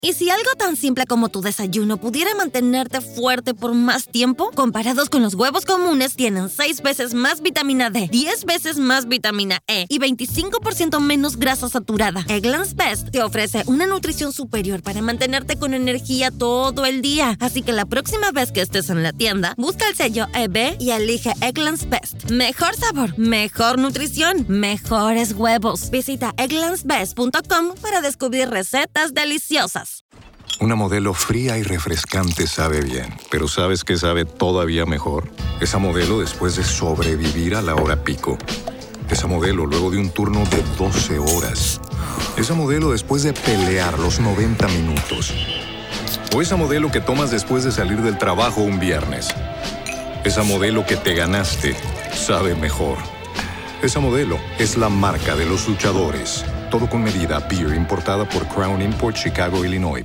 ¿Y si algo tan simple como tu desayuno pudiera mantenerte fuerte por más tiempo? Comparados con los huevos comunes, tienen 6 veces más vitamina D, 10 veces más vitamina E y 25% menos grasa saturada. Eggland's Best te ofrece una nutrición superior para mantenerte con energía todo el día. Así que la próxima vez que estés en la tienda, busca el sello EB y elige Eggland's Best. Mejor sabor, mejor nutrición, mejores huevos. Visita egglandsbest.com para descubrir recetas deliciosas. Una Modelo fría y refrescante sabe bien, pero ¿sabes qué sabe todavía mejor? Esa Modelo después de sobrevivir a la hora pico. Esa Modelo luego de un turno de 12 horas. Esa Modelo después de pelear los 90 minutos. O esa Modelo que tomas después de salir del trabajo un viernes. Esa Modelo que te ganaste sabe mejor. Esa Modelo es la marca de los luchadores. Todo con medida. Beer importada por Crown Import, Chicago, Illinois.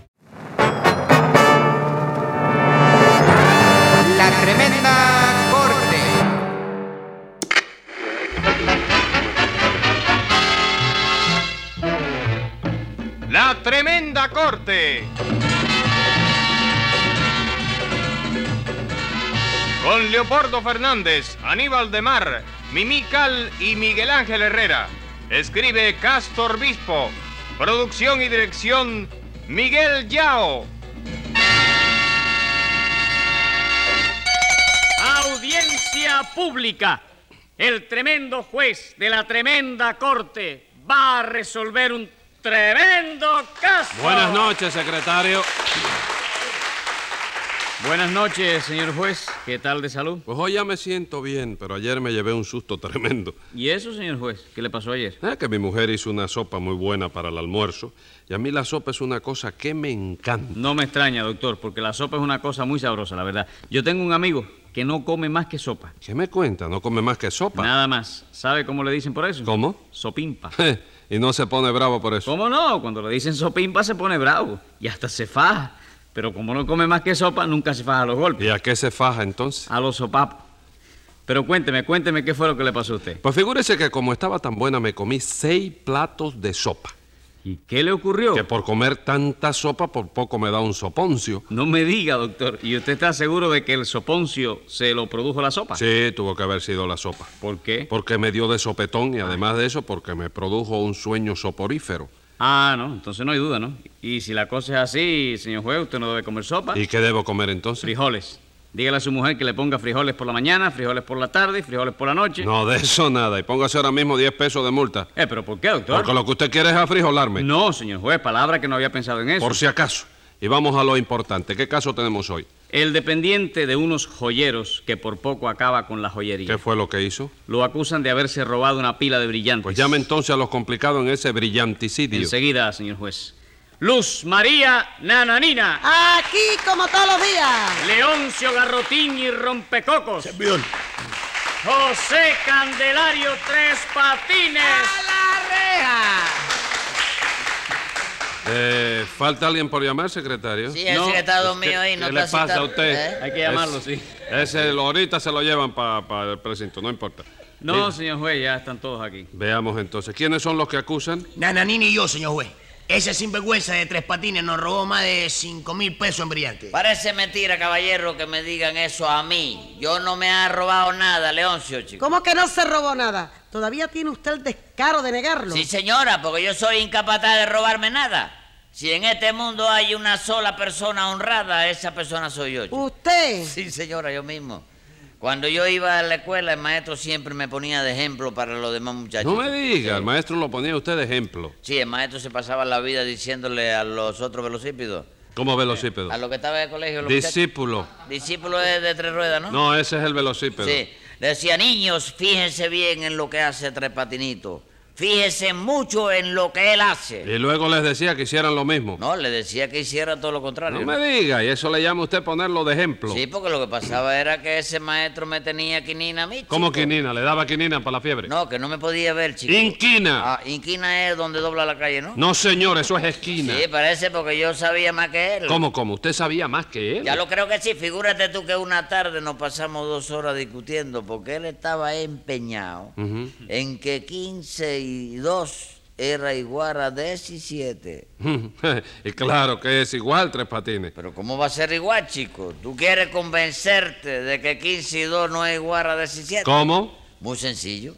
La Tremenda Corte. La Tremenda Corte. Con Leopoldo Fernández, Aníbal de Mar, Mimí Cal y Miguel Ángel Herrera. Escribe Castor Bispo. Producción y dirección Miguel Yao. Audiencia pública. El tremendo juez de la tremenda corte va a resolver un tremendo caso. Buenas noches, secretario. Buenas noches, señor juez. ¿Qué tal de salud? Pues hoy ya me siento bien, pero ayer me llevé un susto tremendo. ¿Y eso, señor juez? ¿Qué le pasó ayer? Que mi mujer hizo una sopa muy buena para el almuerzo, y a mí la sopa es una cosa que me encanta. No me extraña, doctor, porque la sopa es una cosa muy sabrosa, la verdad. Yo tengo un amigo que no come más que sopa. ¿Qué me cuenta? ¿No come más que sopa? Nada más. ¿Sabe cómo le dicen por eso? ¿Cómo? Sopimpa. Y no se pone bravo por eso. ¿Cómo no? Cuando le dicen sopimpa se pone bravo y hasta se faja. Pero como no come más que sopa, nunca se faja a los golpes. ¿Y a qué se faja entonces? A los sopapos. Pero cuénteme qué fue lo que le pasó a usted. Pues figúrese que como estaba tan buena me comí 6 platos de sopa. ¿Y qué le ocurrió? Que por comer tanta sopa por poco me da un soponcio. No me diga, doctor. ¿Y usted está seguro de que el soponcio se lo produjo la sopa? Sí, tuvo que haber sido la sopa. ¿Por qué? Porque me dio de sopetón y además de eso porque me produjo un sueño soporífero. Ah, no, entonces no hay duda, ¿no? Y si la cosa es así, señor juez, usted no debe comer sopa. ¿Y qué debo comer entonces? Frijoles. Dígale a su mujer que le ponga frijoles por la mañana, frijoles por la tarde y frijoles por la noche. No, de eso nada. Y póngase ahora mismo 10 pesos de multa. ¿Pero por qué, doctor? Porque lo que usted quiere es afrijolarme. No, señor juez, palabra que no había pensado en eso. Por si acaso. Y vamos a lo importante. ¿Qué caso tenemos hoy? El dependiente de unos joyeros que por poco acaba con la joyería. ¿Qué fue lo que hizo? Lo acusan de haberse robado una pila de brillantes. Pues llame entonces a los complicados en ese brillanticidio. Enseguida, señor juez. Luz María Nananina. Aquí como todos los días. Leoncio Garrotín y Rompecocos. Servidor. José Candelario Tres Patines. ¡A la reja! ¿Falta alguien por llamar, secretario? Sí, el secretario mío ahí no ¿Qué le está pasa a citado. usted? Hay que llamarlo, sí. Ahorita se lo llevan para el precinto, no importa. No, señor juez, ya están todos aquí. Veamos entonces. ¿Quiénes son los que acusan? Nananini y yo, señor juez. Ese sinvergüenza de Tres Patines nos robó más de 5,000 pesos en brillantes. Parece mentira, caballero, que me digan eso a mí. Yo no me ha robado nada, Leoncio, chico. ¿Cómo que no se robó nada? ¿Todavía tiene usted el descaro de negarlo? Sí, señora, porque yo soy incapaz de robarme nada. Si en este mundo hay una sola persona honrada, esa persona soy yo, chico. ¿Usted? Sí, señora, yo mismo. Cuando yo iba a la escuela, el maestro siempre me ponía de ejemplo para los demás muchachos. No me diga, Sí. el maestro lo ponía usted de ejemplo. Sí, el maestro se pasaba la vida diciéndole a los otros velocípedos. ¿Cómo velocípedo? A los que estaban en el colegio. Los Discípulo. muchachos. Discípulo es de 3 ruedas, ¿no? No, ese es el velocípedo. Sí. Le decía, niños, fíjense bien en lo que hace Tres Patinitos. Fíjese mucho en lo que él hace. Y luego les decía que hicieran lo mismo. No, le decía que hiciera todo lo contrario. No me diga, y eso le llama usted ponerlo de ejemplo. Sí, porque lo que pasaba era que ese maestro me tenía quinina a mí, chico. ¿Cómo quinina? ¿Le daba quinina para la fiebre? No, que no me podía ver, chico. Inquina. Ah, inquina es donde dobla la calle, ¿no? No, señor, eso es esquina. Sí, parece porque yo sabía más que él. ¿Cómo? ¿Usted sabía más que él? Ya lo creo que sí. Figúrate tú que una tarde nos pasamos 2 horas discutiendo porque él estaba empeñado Ujú. en que 15 y 2 era igual a 17. Y claro que es igual, Tres Patines. Pero ¿cómo va a ser igual, chico? ¿Tú quieres convencerte de que 15 y 2 no es igual a 17? ¿Cómo? Muy sencillo.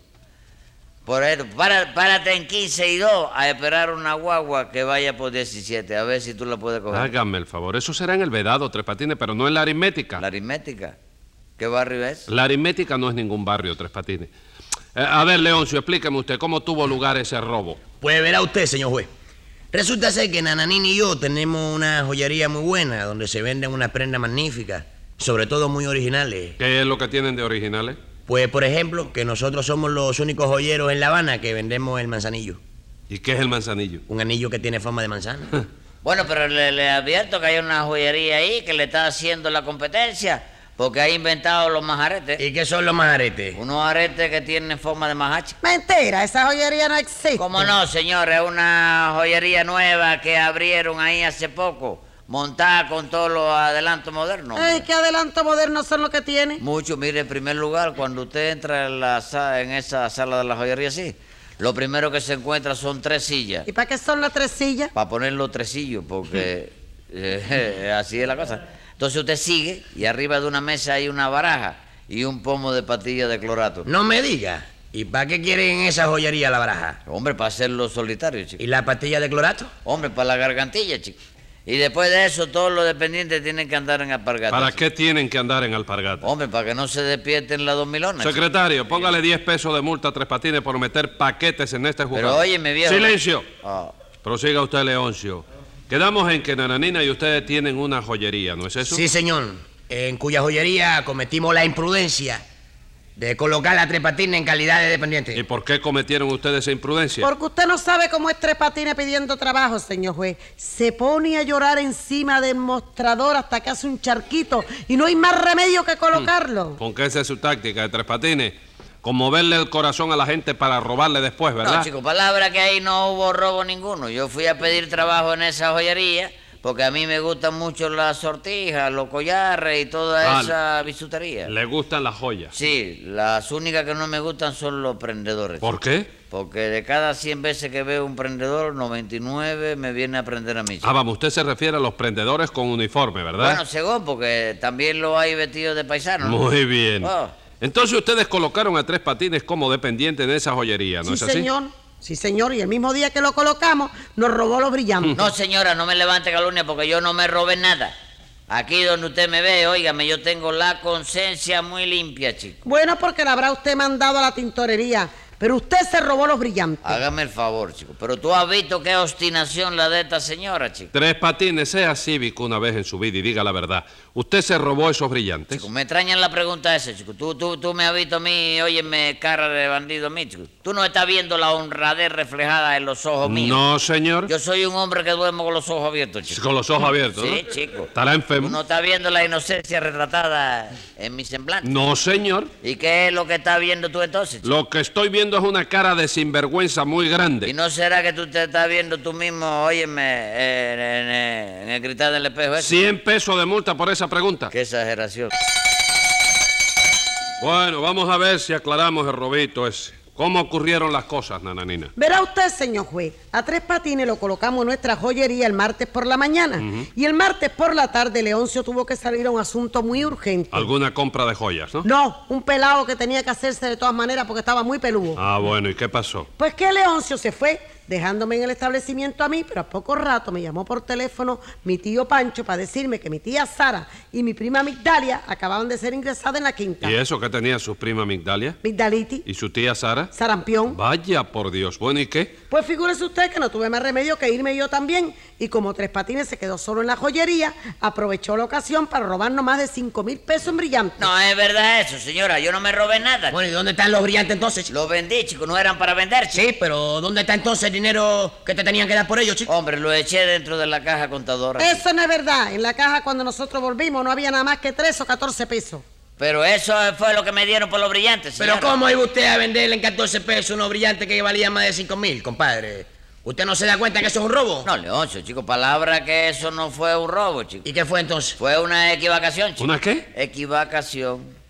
Por eso, párate en 15 y 2 a esperar una guagua que vaya por 17, a ver si tú la puedes coger. Hágame el favor, eso será en el vedado, Tres Patines, pero no en la aritmética. ¿La aritmética? ¿Qué barrio es? La aritmética no es ningún barrio, Tres Patines. A ver, Leoncio, explíqueme usted, ¿cómo tuvo lugar ese robo? Pues verá usted, señor juez. Resulta ser que Nananín y yo tenemos una joyería muy buena donde se venden unas prendas magníficas, sobre todo muy originales. ¿Qué es lo que tienen de originales? Pues, por ejemplo, que nosotros somos los únicos joyeros en La Habana que vendemos el manzanillo. ¿Y qué es el manzanillo? Un anillo que tiene forma de manzana. Bueno, pero le advierto que hay una joyería ahí que le está haciendo la competencia porque ha inventado los majaretes. ¿Y qué son los majaretes? Unos aretes que tienen forma de majache. Mentira, esa joyería no existe. ¿Cómo no, señor? Es una joyería nueva que abrieron ahí hace poco, montada con todos los adelantos modernos. Ay, ¿qué adelanto moderno son los que tiene? Mucho, mire, en primer lugar, cuando usted entra en esa sala de la joyería, sí, lo primero que se encuentra son 3 sillas. ¿Y para qué son las 3 sillas? Para poner los tresillos, porque así es la cosa. Entonces usted sigue y arriba de una mesa hay una baraja y un pomo de pastillas de clorato. No me diga. ¿Y para qué quieren en esa joyería la baraja? Hombre, para hacerlo solitario, chico. ¿Y la pastilla de clorato? Hombre, para la gargantilla, chico. Y después de eso, todos los dependientes tienen que andar en alpargatas. ¿Para qué tienen que andar en alpargatas? Hombre, para que no se despierten las dormilonas. Secretario, póngale 10 pesos de multa a Tres Patines por meter paquetes en este juzgado. Pero óyeme, viejo. ¡Silencio! Ah. Prosiga usted, Leoncio. Quedamos en que Nananina y ustedes tienen una joyería, ¿no es eso? Sí, señor. En cuya joyería cometimos la imprudencia de colocar a Tres Patines en calidad de dependiente. ¿Y por qué cometieron ustedes esa imprudencia? Porque usted no sabe cómo es Tres Patines pidiendo trabajo, señor juez. Se pone a llorar encima del mostrador hasta que hace un charquito y no hay más remedio que colocarlo. ¿Con qué esa es su táctica de Tres Patines? Conmoverle el corazón a la gente para robarle después, ¿verdad? No, chico, palabra que ahí no hubo robo ninguno. Yo fui a pedir trabajo en esa joyería porque a mí me gustan mucho las sortijas, los collares y toda esa bisutería. ¿Le gustan las joyas? Sí, las únicas que no me gustan son los prendedores. ¿Por qué? Porque de cada 100 veces que veo un prendedor, 99 me viene a prender a mí. Ah, vamos, usted se refiere a los prendedores con uniforme, ¿verdad? Bueno, según, porque también lo hay vestidos de paisano. Muy bien. Oh. Entonces ustedes colocaron a Tres Patines como dependiente de esa joyería, ¿no es así? Señor. Sí, señor, y el mismo día que lo colocamos, nos robó los brillantes. No, señora, no me levante calumnia porque yo no me robé nada. Aquí donde usted me ve, óigame, yo tengo la conciencia muy limpia, chico. Bueno, porque la habrá usted mandado a la tintorería, pero usted se robó los brillantes. Hágame el favor, chico. Pero tú has visto qué obstinación la de esta señora, chico. Tres Patines, sea cívico una vez en su vida y diga la verdad. ¿Usted se robó esos brillantes? Chico, me extraña la pregunta esa, chico. Tú me has visto a mí, óyeme, cara de bandido a mí, chico. Tú no estás viendo la honradez reflejada en los ojos míos. No, señor. Yo soy un hombre que duermo con los ojos abiertos, chico. Con los ojos abiertos, Sí, ¿no? chico. ¿Estará enfermo? ¿Tú no estás viendo la inocencia retratada en mi semblante? No, señor. ¿Y qué es lo que estás viendo tú entonces, chico? Lo que estoy viendo es una cara de sinvergüenza muy grande. ¿Y no será que tú te estás viendo tú mismo, óyeme, en el cristal del espejo ese? 100 pesos de multa por esa pregunta. Qué exageración. Bueno, vamos a ver si aclaramos el robito ese. ¿Cómo ocurrieron las cosas, Nananina? Verá usted, señor juez, a Tres Patines lo colocamos en nuestra joyería el martes por la mañana. Y el martes por la tarde Leoncio tuvo que salir a un asunto muy urgente. ¿Alguna compra de joyas, no? No, un pelado que tenía que hacerse de todas maneras porque estaba muy peludo. Ah, bueno, ¿y qué pasó? Pues que Leoncio se fue, dejándome en el establecimiento a mí, pero a poco rato me llamó por teléfono mi tío Pancho para decirme que mi tía Sara y mi prima Migdalia acababan de ser ingresadas en la quinta. ¿Y eso qué tenía su prima Migdalia? Migdalitis, ¿Y su tía Sara? sarampión. Vaya, por Dios. Bueno, ¿y qué? Pues figúrese usted que no tuve más remedio que irme yo también. Y como Tres Patines se quedó solo en la joyería, aprovechó la ocasión para robarnos más de 5,000 pesos en brillantes. No es verdad eso, señora. Yo no me robé nada. Bueno, ¿y dónde están los brillantes entonces, chico? Los vendí, chico. No eran para vender, chico. Sí, pero ¿dónde está entonces el dinero que te tenían que dar por ellos, chico? Hombre, lo eché dentro de la caja contadora. chico. Eso no es verdad. En la caja cuando nosotros volvimos no había nada más que 13 o 14 pesos. Pero eso fue lo que me dieron por los brillantes, señora. Pero ¿cómo iba usted a venderle en 14 pesos unos brillantes que valían más de 5,000, compadre? ¿Usted no se da cuenta que eso es un robo? No, Leoncio, chico, palabra que eso no fue un robo, chico. ¿Y qué fue entonces? Fue una equivocación, chico. ¿Una qué? Equivocación.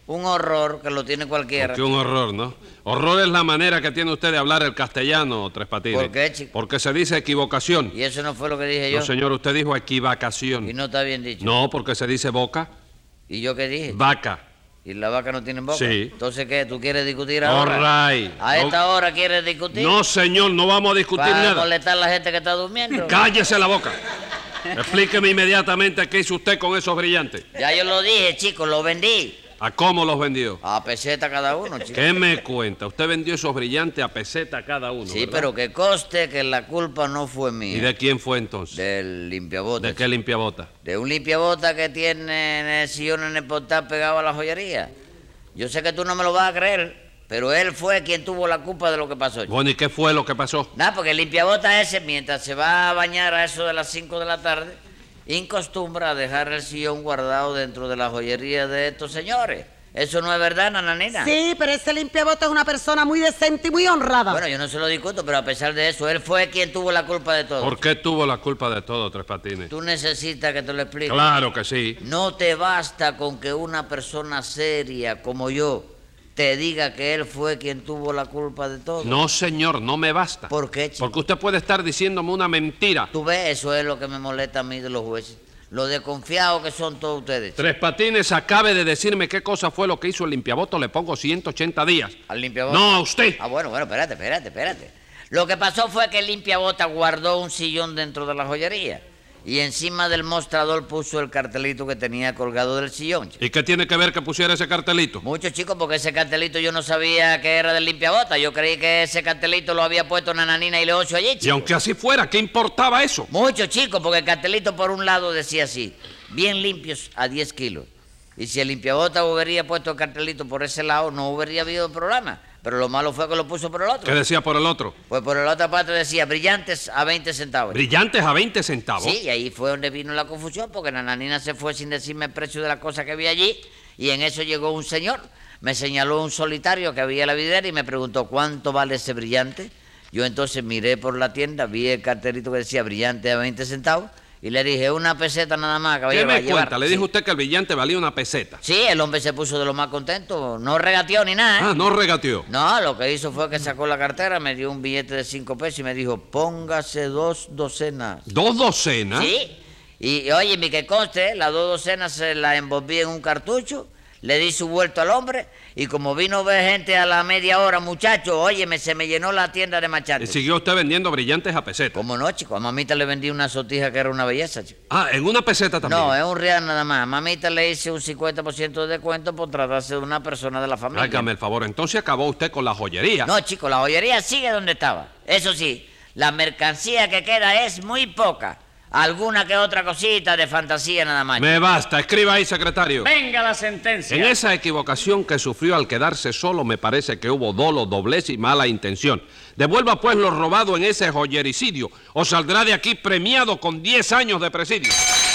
Un horror que lo tiene cualquiera. Porque un horror, ¿no? Horror es la manera que tiene usted de hablar el castellano, Tres Patines. ¿Por qué, chico? Porque se dice equivocación. ¿Y eso no fue lo que dije yo? No, señor, usted dijo equivocación. ¿Y no está bien dicho? No, porque se dice boca. ¿Y yo qué dije? Vaca. ¿Y la vaca no tiene boca? Sí. Entonces, ¿qué? ¿Tú quieres discutir ahora? All right. ¿A esta hora quieres discutir? No, señor, no vamos a discutir ¿Para nada. molestar a la gente que está durmiendo? Cállese la boca. Explíqueme inmediatamente qué hizo usted con esos brillantes. Ya yo lo dije, chicos, lo vendí. ¿A cómo los vendió? A peseta cada uno, chico. ¿Qué me cuenta? Usted vendió esos brillantes a peseta cada uno, Sí, ¿verdad? pero que conste que la culpa no fue mía. ¿Y de quién fue entonces? Del limpiabotas. ¿De qué limpiabota? De un limpiabotas que tiene en el sillón en el portal pegado a la joyería. Yo sé que tú no me lo vas a creer, pero él fue quien tuvo la culpa de lo que pasó. chico. Bueno, ¿y qué fue lo que pasó? Nada, porque el limpiabotas ese, mientras se va a bañar a eso de las 5 de la tarde, incostumbra a dejar el sillón guardado dentro de la joyería de estos señores. ¿Eso no es verdad, nananina? Sí, pero ese limpiabotas es una persona muy decente y muy honrada. Bueno, yo no se lo discuto, pero a pesar de eso, él fue quien tuvo la culpa de todo. ¿Por qué tuvo la culpa de todo, Tres Patines? Tú necesitas que te lo explique. Claro que sí. No te basta con que una persona seria como yo te diga que él fue quien tuvo la culpa de todo. No, señor, no me basta. ¿Por qué, chico? Porque usted puede estar diciéndome una mentira. Tú ves, eso es lo que me molesta a mí de los jueces. Lo desconfiados que son todos ustedes. chico. Tres Patines acabe de decirme qué cosa fue lo que hizo el limpiaboto, le pongo 180 días. ¿Al limpiabotas? No, a usted. Ah, bueno, espérate. Lo que pasó fue que el limpiabotas guardó un sillón dentro de la joyería y encima del mostrador puso el cartelito que tenía colgado del sillón. chico. ¿Y qué tiene que ver que pusiera ese cartelito? Mucho, chicos, porque ese cartelito yo no sabía que era del limpiabotas. Yo creí que ese cartelito lo había puesto Nananina y Leocio allí, Y chico. aunque así fuera, ¿qué importaba eso? Mucho, chicos, porque el cartelito por un lado decía así: bien limpios a 10 kilos. Y si el limpiabotas hubiera puesto el cartelito por ese lado, no hubiera habido problema. Pero lo malo fue que lo puso por el otro. ¿Qué decía por el otro? Pues por la otra parte decía brillantes a 20 centavos. Brillantes a 20 centavos. Sí, y ahí fue donde vino la confusión, porque Nananina se fue sin decirme el precio de la cosa que había allí, y en eso llegó un señor, me señaló un solitario que había en la vidriera y me preguntó cuánto vale ese brillante. Yo entonces miré por la tienda, vi el cartelito que decía brillante a 20 centavos, y le dije, una peseta nada más, ¿Qué caballero. me va a llevar. cuenta? Le Sí. dijo usted que el brillante valía una peseta. Sí, el hombre se puso de lo más contento, no regateó ni nada, ¿eh? Ah, no regateó. No, lo que hizo fue que sacó la cartera, me dio un billete de 5 pesos y me dijo, póngase 2 docenas. ¿2 docenas? Sí. Y oye, mi que conste, las 2 docenas se las envolví en un cartucho, le di su vuelto al hombre y como vino a ver gente a la media hora, muchacho, óyeme, se me llenó la tienda de ¿Y machantes. siguió usted vendiendo brillantes a peseta? ¿Cómo no, chico? A mamita le vendí una sortija que era una belleza, chico. Ah, ¿en una peseta también? No, es un real nada más. A mamita le hice un 50% de descuento por tratarse de una persona de la familia. Hágame el favor, entonces acabó usted con la joyería. No, chico, la joyería sigue donde estaba. Eso sí, la mercancía que queda es muy poca. Alguna que otra cosita de fantasía nada más. Me basta, escriba ahí, secretario. Venga la sentencia. En esa equivocación que sufrió al quedarse solo, me parece que hubo dolo, doblez y mala intención. Devuelva pues lo robado en ese joyericidio, o saldrá de aquí premiado con 10 años de presidio.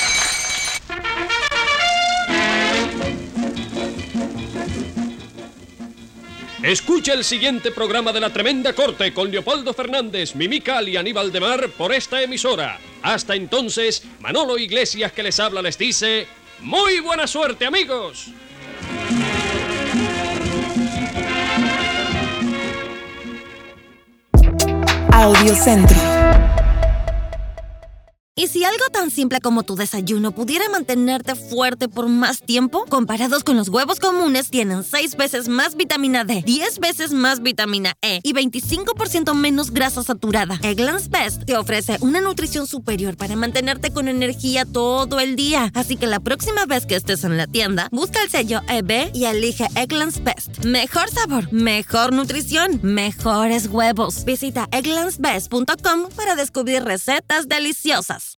Escucha el siguiente programa de La Tremenda Corte con Leopoldo Fernández, Mimical y Aníbal de Mar por esta emisora. Hasta entonces, Manolo Iglesias que les habla les dice, ¡muy buena suerte, amigos! Audiocentro. ¿Y si algo tan simple como tu desayuno pudiera mantenerte fuerte por más tiempo? Comparados con los huevos comunes, tienen 6 veces más vitamina D, 10 veces más vitamina E y 25% menos grasa saturada. Eggland's Best te ofrece una nutrición superior para mantenerte con energía todo el día. Así que la próxima vez que estés en la tienda, busca el sello EB y elige Eggland's Best. Mejor sabor, mejor nutrición, mejores huevos. Visita egglandsbest.com para descubrir recetas deliciosas.